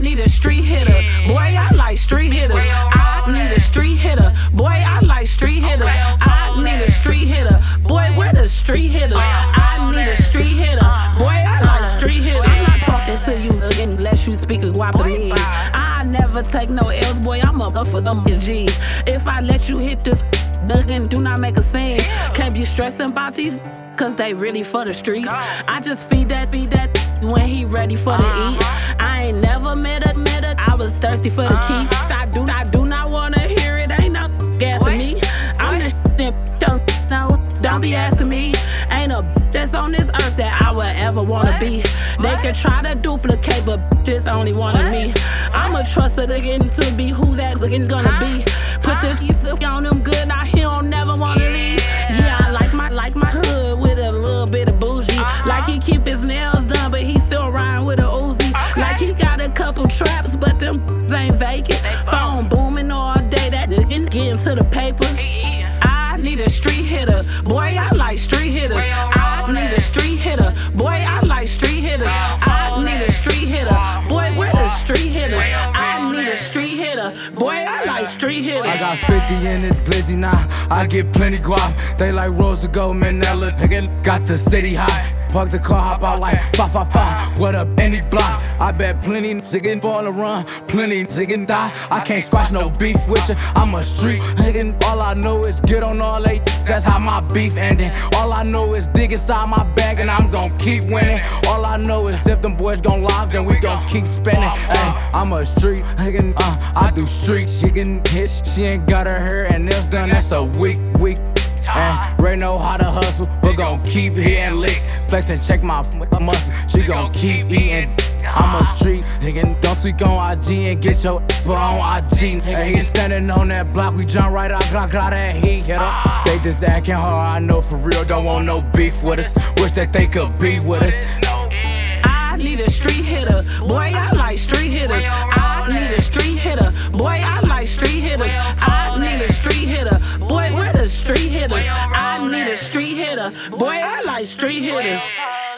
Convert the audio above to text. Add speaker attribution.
Speaker 1: need a street hitter. Boy, I like street hitters. I need a street hitter. Boy, I like street hitters. I need a street hitter. Boy, where the street hitters? I need a street hitter. Boy, I like street hitters. I'm not talking to you again unless you speak a Guapanese. I never take no L's, boy, I'm up for them G's. If I let you hit this, do not make a scene. Can't be stressing about these, cause they really for the streets. I just feed that when he ready for the eat. I ain't never met a, I was thirsty for the key. I do not wanna hear it, ain't no asking me. I'm the don't be asking me. Ain't a that's on this earth that I would ever wanna be. They can try to duplicate, but just only wanted me. I'ma trust her again to be who that looking gonna be. Put this piece on him good, now he don't never wanna leave. Yeah, I like my hood with a little bit of bougie. Like he keep his nails done, but he still riding with a Uzi. Like he got a couple traps, but them ain't vacant. Phone booming all day, that nigga getting to the paper. I need a street hitter. Boy, I like street hitters. I need a street hitter. Boy, I like street hitters. I need a street hitter. Boy, where the street hitters? I need a street hitter. Boy, I like street hitters.
Speaker 2: I got 50 in this glizzy now. I get plenty guap. They like Rosa Goldman, Ella. Got the city hot. Park the car, hop out like 555. What up, any block? I bet plenty niggas fall and run, plenty niggas die. I can't squash no beef with you. I'm a street nigga. All I know is get on all eight. That's how my beef ending. All I know is dig inside my bag and I'm gon' keep winning. All I know is if them boys gon' live, then we gon' keep spinning. Ay, I'm a street nigga. I do street. She can hit. She ain't got her hair and nails done. That's a week. And Ray know how to hustle, but gon' keep hitting licks. Flex and check my muscle, she gon' keep eating. I'm a street nigga, don't tweak on IG and get your on IG. Nigga standing on that block, we jump right out, got that heat hit up. They just acting hard, I know for real, don't want no beef with us. Wish that they could be with us.
Speaker 1: I need a street hitter, boy, I like street hitters. I need a street hitter, boy, I like street hitters. I need a street hitter, boy, where the street hitters? I need a street hitter, boy, I like street hitters.